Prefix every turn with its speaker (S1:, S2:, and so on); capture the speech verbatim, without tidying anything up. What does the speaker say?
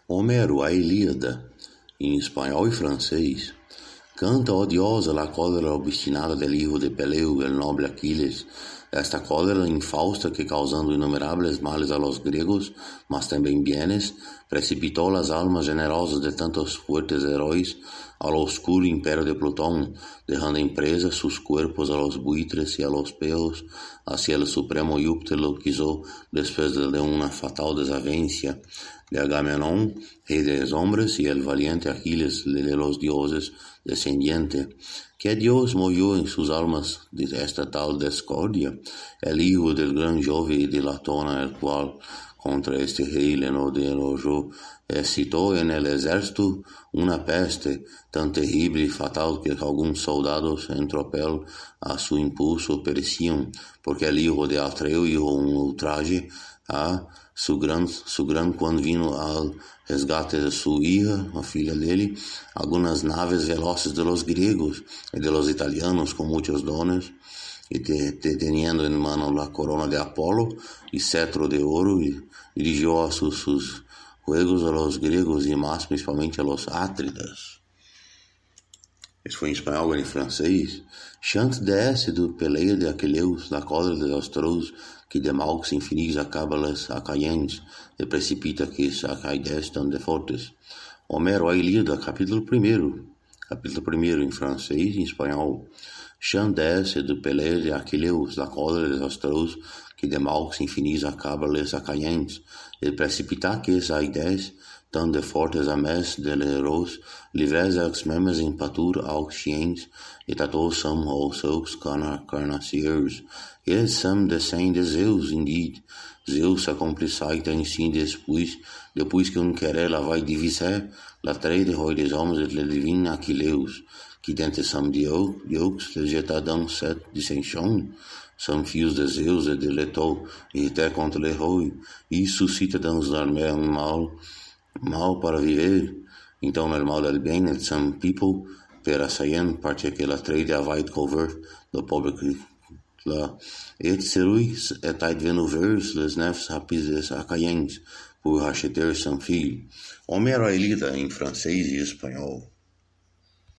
S1: Homero, a Ilíada, em espanhol e francês, canta odiosa la cólera obstinada del hijo de Peleu, el noble Aquiles, esta cólera infausta que, causando innumerables males a los griegos, mas também bienes, precipitó las almas generosas de tantos fuertes heróis al oscuro imperio de Plutón, dejando en presa sus cuerpos a los buitres y a los perros, hacia el supremo Júpiter lo quiso después de una fatal desavenencia de Agamenón, rey de los hombres, y el valiente Aquiles, de los dioses, descendiente. ¿Qué Dios movió en sus almas de esta tal discordia? El hijo del gran Jove y de Latona, el cual contra este rey le enojó, excitó en el ejército una peste tan terrible y fatal que algunos soldados en tropel a su impulso perecían, porque el hijo de Atreo hizo un ultraje a su gran, su gran cuando vino al resgate de su hija, la filha dele, algunas naves veloces de los griegos y de los italianos con muchos dones, y te, te, teniendo en mano la corona de Apolo y cetro de oro, y dirigió a sus, sus juegos a los griegos y más principalmente a los átridas. Isso foi em espanhol e em francês. Chante desce do peleia de Aqueleus, la cólera de los trous, que de malcos infinitos acaba las acaientes, e precipita que as acaides tão de fortes. Homero, a Ilíada, capítulo primeiro. Capítulo primeiro em francês e em espanhol. Chante desce do peleia de Aqueleus, la cólera de los trous, que de malcos infinitos acaba las acaientes, e precipita que as acaides tão de fortes a mes del heróis, livres ex memes em patur aux chiens, e tatos são os seus carnaciers. Eles são descem de Zeus, indeed. Zeus se acomplissait em si depois, depois que um querela vai diviser, la trade roi des hommes et le divin Aquileus, que dentro são Deus, legetadão set dissension, são filhos de Zeus e de Leto, e até contra le roi, e suscita dans l'armée um mal, mal para viver. Então, no mal del bem, et some people, per assayen, parte que la trade avait cover, do pobre la, et serui, et ait venuvers, les nefs rapides acaiens, por racheter some filho. Homero, a Ilíada, em francês e espanhol.